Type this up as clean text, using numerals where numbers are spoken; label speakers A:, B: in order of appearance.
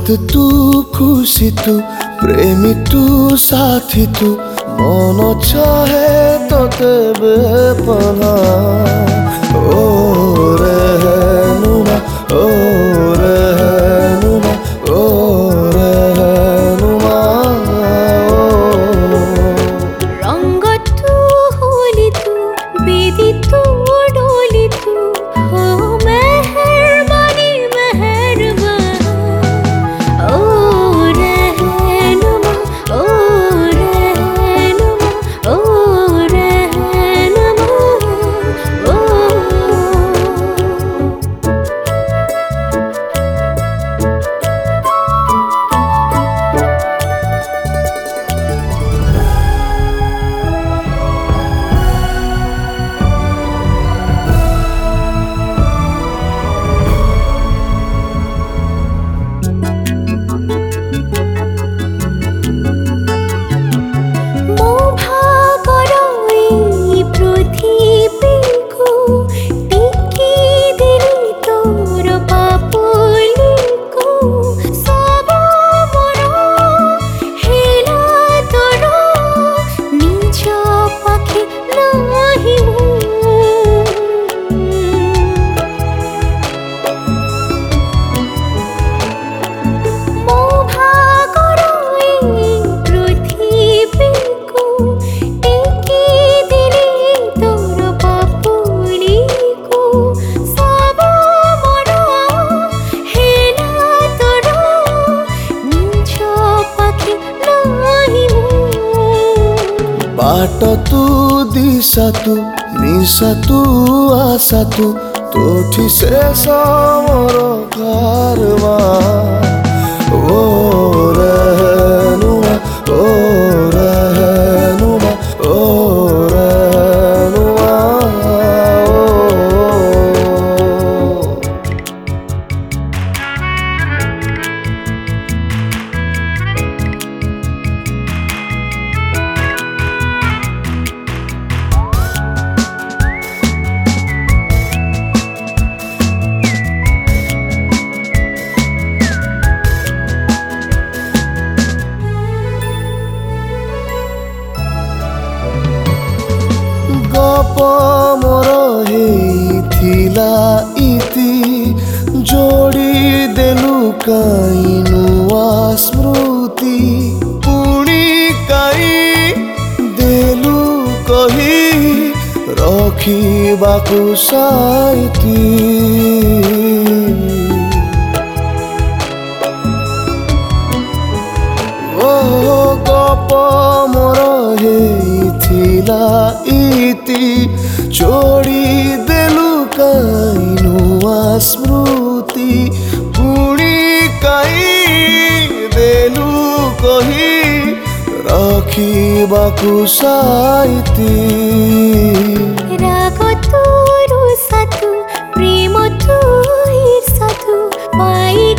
A: दुखद तू खुशी तू प्रेमी तू साथी तू मन चाहे तोते बेपना ओ रहनुमा ओ रहनुमा ओ रहनुमा
B: रंग तू होली तू बेदी तू डोली तू हो मेहरबानी मेहरबान ओ रहनुमा ओ रहनुमा ओ रहनुमा ओ
A: बाट तू दिशा तू निशा तू आशा तू तोठी शेष मोर घरमा ओ रहनुमा ओ रहनुमा ओ रहनुमा गप मोर हेइथिला इति जोड़ी देलु काई नुआ स्मृति पुणी काई देलु कही रखिबाकु साइति ओ गप मोर हेइथिला इति जोड़ी देलु काई नुआ स्मृति पुणी काई देलु कही रखिबाकु साइति
B: राग तू रुषा तू प्रेम तू ईर्षा तू पाई